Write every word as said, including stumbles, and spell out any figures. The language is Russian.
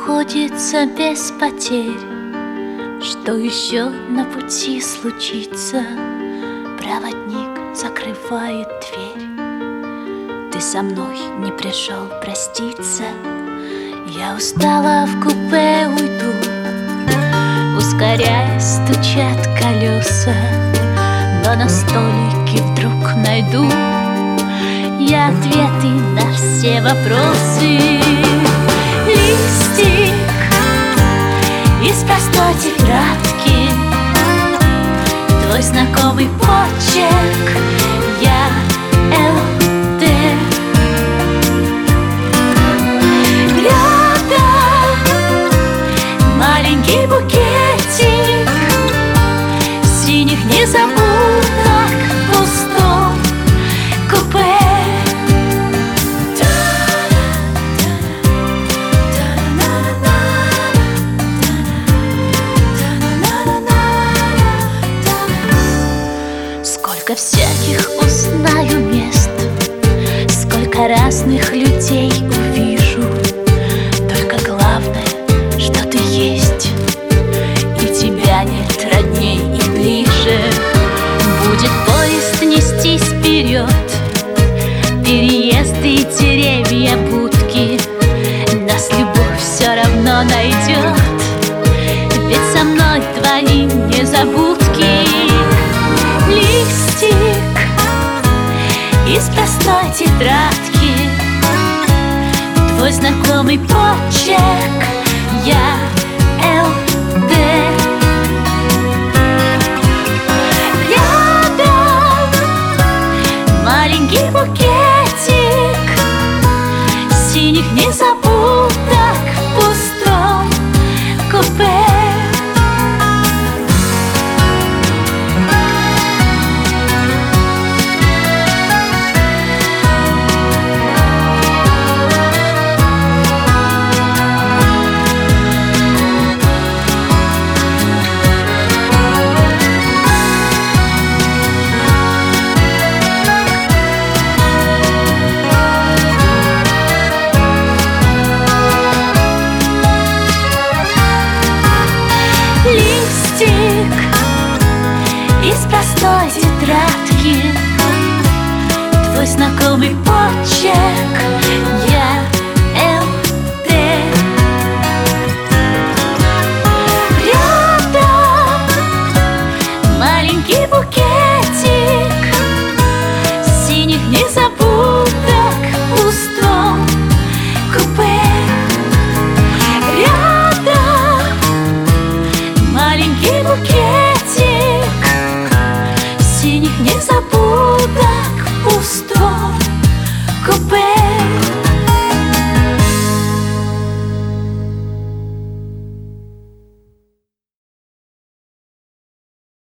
обходится без потерь. Что еще на пути случится? Проводник закрывает дверь. Ты со мной не пришел проститься. Я устала, в купе уйду. Ускоряясь, стучат колеса, но на столике вдруг найду я ответы на все вопросы. Листик из простой тетрадки, твой знакомый почерк, я Л Д. Рядом маленький букетик синих незабудок в пустом купе. Сколько всяких узнаю мест, сколько разных людей увижу. Только главное, что ты есть, и тебя нет родней и ближе. Будет поезд нестись вперед, переезды и деревья, будки. Нас любовь все равно найдет, ведь со мной твои незабудки. Листик из простой тетрадки, твой знакомый почерк, я Л Д. Рядом маленький букетик синих незабудок в пустом купе. Из простой тетрадки, твой знакомый почерк, я Л Д. Рядом маленький букетик синих незабудок в пустом купе. Рядом маленький букетик синих незабудок